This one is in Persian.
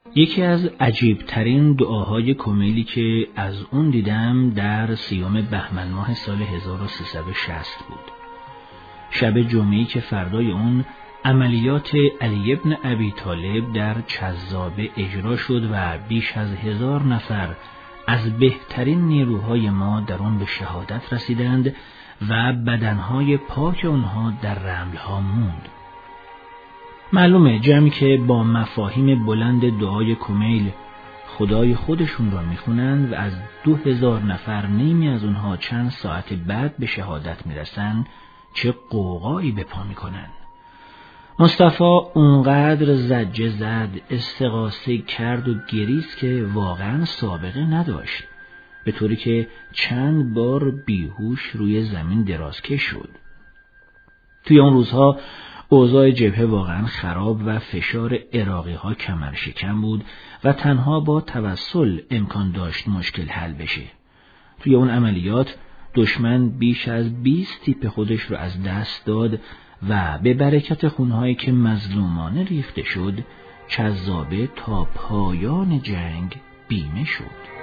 یکی از عجیبترین دعاهای کمیلی که از اون دیدم در 30 بهمن ماه سال 1360 بود. شب جمعه‌ای که فردای اون عملیات علی ابن ابی طالب در کذابه اجرا شد و بیش از 1000 نفر از بهترین نیروهای ما در اون به شهادت رسیدند و بدنهای پاک اونها در رملها موند. معلومه جمعی که با مفاهیم بلند دعای کمیل خدای خودشون را میخونند و از 2000 نفر نیمی از اونها چند ساعت بعد به شهادت میرسن، چه قوقایی به پا میکنن. مصطفی اونقدر زجه زد، استغاثه کرد و گریست که واقعا سابقه نداشت، به طوری که چند بار بیهوش روی زمین درازکش شد. توی اون روزها اوضاع جبهه واقعا خراب و فشار عراقی ها کمر شکن بود و تنها با توسل امکان داشت مشکل حل بشه. توی اون عملیات دشمن بیش از 20 تیپ خودش رو از دست داد و به برکت خونهایی که مظلومانه ریخته شد، کذابه تا پایان جنگ بیمه شد.